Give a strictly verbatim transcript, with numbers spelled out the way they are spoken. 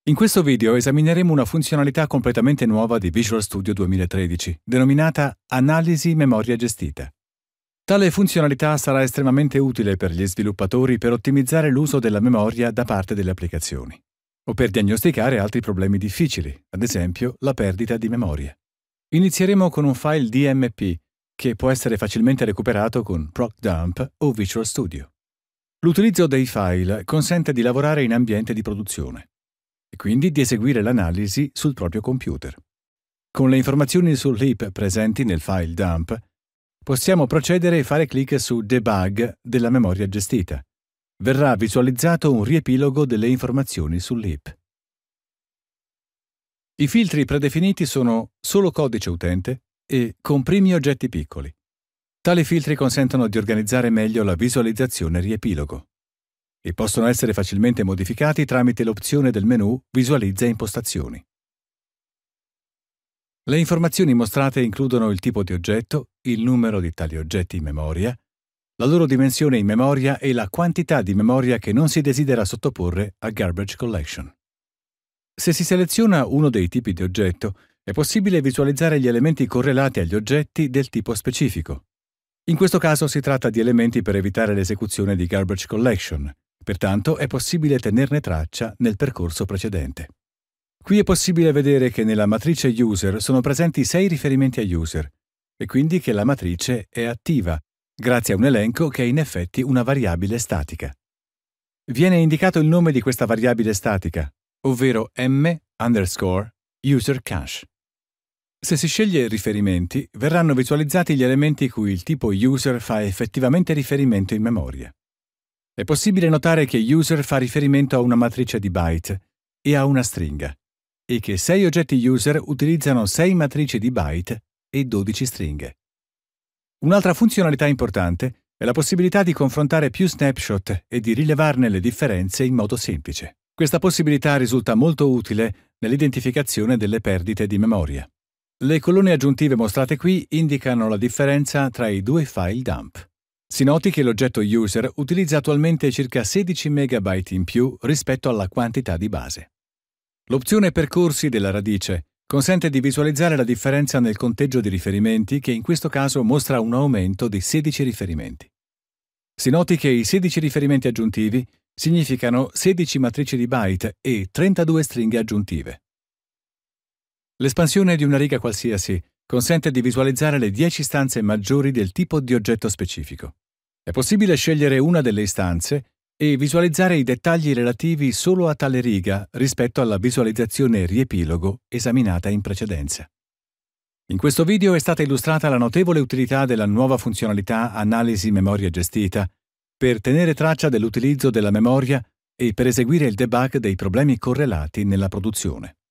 In questo video esamineremo una funzionalità completamente nuova di Visual Studio duemilatredici, denominata Analisi memoria gestita. Tale funzionalità sarà estremamente utile per gli sviluppatori per ottimizzare l'uso della memoria da parte delle applicazioni, o per diagnosticare altri problemi difficili, ad esempio la perdita di memoria. Inizieremo con un file D M P, che può essere facilmente recuperato con ProcDump o Visual Studio. L'utilizzo dei file consente di lavorare in ambiente di produzione e quindi di eseguire l'analisi sul proprio computer. Con le informazioni sull'heap presenti nel file dump, possiamo procedere e fare clic su Debug della memoria gestita. Verrà visualizzato un riepilogo delle informazioni sull'heap. I filtri predefiniti sono solo codice utente e comprimi oggetti piccoli. Tali filtri consentono di organizzare meglio la visualizzazione riepilogo e possono essere facilmente modificati tramite l'opzione del menu Visualizza impostazioni. Le informazioni mostrate includono il tipo di oggetto, il numero di tali oggetti in memoria, la loro dimensione in memoria e la quantità di memoria che non si desidera sottoporre a Garbage Collection. Se si seleziona uno dei tipi di oggetto, è possibile visualizzare gli elementi correlati agli oggetti del tipo specifico. In questo caso si tratta di elementi per evitare l'esecuzione di Garbage Collection, pertanto è possibile tenerne traccia nel percorso precedente. Qui è possibile vedere che nella matrice User sono presenti sei riferimenti a User e quindi che la matrice è attiva, grazie a un elenco che è in effetti una variabile statica. Viene indicato il nome di questa variabile statica, ovvero m underscore user cache. Se si sceglie riferimenti, verranno visualizzati gli elementi cui il tipo user fa effettivamente riferimento in memoria. È possibile notare che user fa riferimento a una matrice di byte e a una stringa, e che sei oggetti user utilizzano sei matrici di byte e dodici stringhe. Un'altra funzionalità importante è la possibilità di confrontare più snapshot e di rilevarne le differenze in modo semplice. Questa possibilità risulta molto utile nell'identificazione delle perdite di memoria. Le colonne aggiuntive mostrate qui indicano la differenza tra i due file dump. Si noti che l'oggetto user utilizza attualmente circa sedici megabyte in più rispetto alla quantità di base. L'opzione percorsi della radice consente di visualizzare la differenza nel conteggio di riferimenti che in questo caso mostra un aumento di sedici riferimenti. Si noti che i sedici riferimenti aggiuntivi significano sedici matrici di byte e trentadue stringhe aggiuntive. L'espansione di una riga qualsiasi consente di visualizzare le dieci istanze maggiori del tipo di oggetto specifico. È possibile scegliere una delle istanze e visualizzare i dettagli relativi solo a tale riga rispetto alla visualizzazione riepilogo esaminata in precedenza. In questo video è stata illustrata la notevole utilità della nuova funzionalità Analisi memoria gestita per tenere traccia dell'utilizzo della memoria e per eseguire il debug dei problemi correlati nella produzione.